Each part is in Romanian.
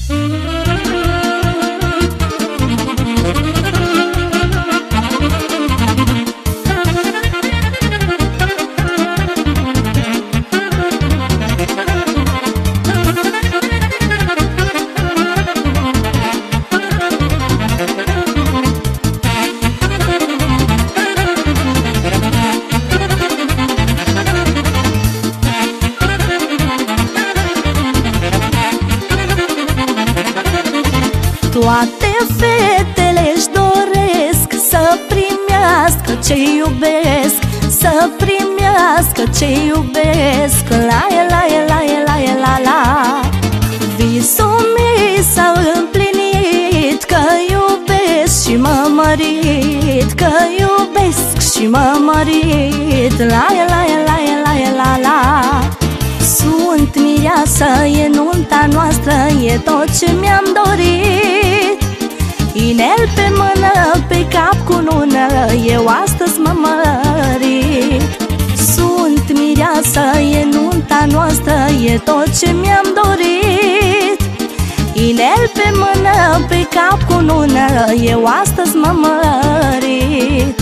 Toate fetele își doresc să primească ce iubesc, să primească ce iubesc. La la la la la la. Visul meu s-a împlinit, că iubesc și m-a mărit, că iubesc și m-a mărit. La la la la la la. Sunt mireasă, e nunta noastră, e tot ce mi-am dorit. Inel pe mână, pe cap cu nună, eu astăzi m-am mărit. Sunt mireasă, e nunta noastră, e tot ce mi-am dorit. Inel pe mână, pe cap cu nună, eu astăzi m-am mărit.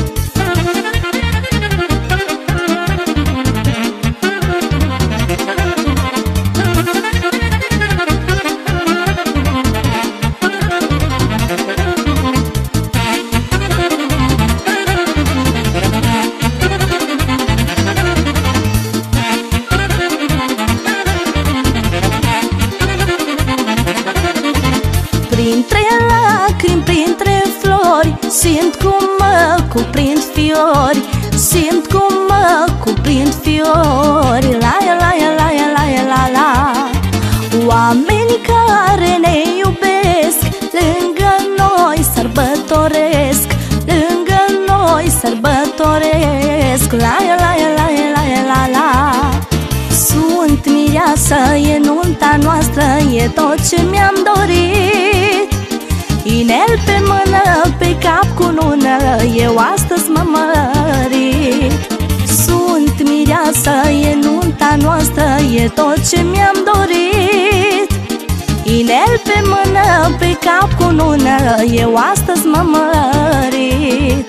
Printre lacrimi, printre flori, simt cum mă cuprind fiori, simt cum mă cuprind fiori. La la la la la la. Oamenii care ne iubesc, lângă noi sărbătoresc, lângă noi sărbătoresc. La la la la la la. Sunt mireasă, e nunta noastră, e tot ce mi-am dorit. Inel pe mână, pe cap cu nună, eu astăzi m-am mărit. Sunt mireasă, e nunta noastră, e tot ce mi-am dorit. Inel pe mână, pe cap cu nună, eu astăzi m-am mărit.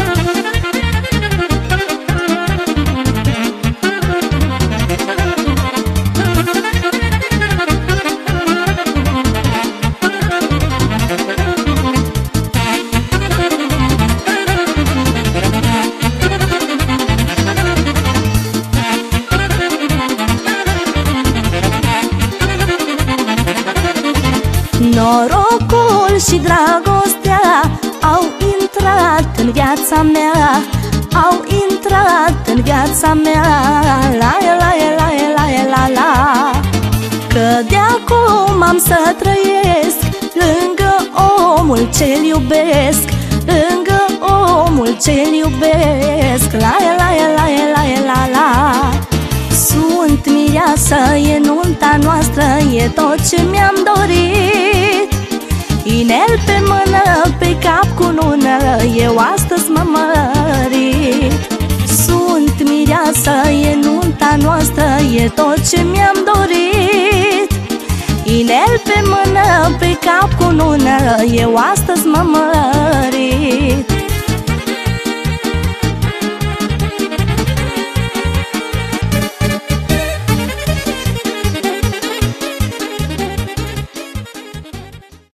Norocul și dragostea au intrat în viața mea, au intrat în viața mea. La la la la la la. Că de acum am să trăiesc lângă omul ce-l iubesc, lângă omul ce-l iubesc. La la la la la la. Sunt mireasă, e nunta noastră, e tot ce mi-am dorit. Inel pe mână, pe cap cu nună, eu astăzi m-am mărit. Sunt mireasă, e nunta noastră, e tot ce mi-am dorit. Inel pe mână, pe cap cu nună, eu astăzi m-am mărit.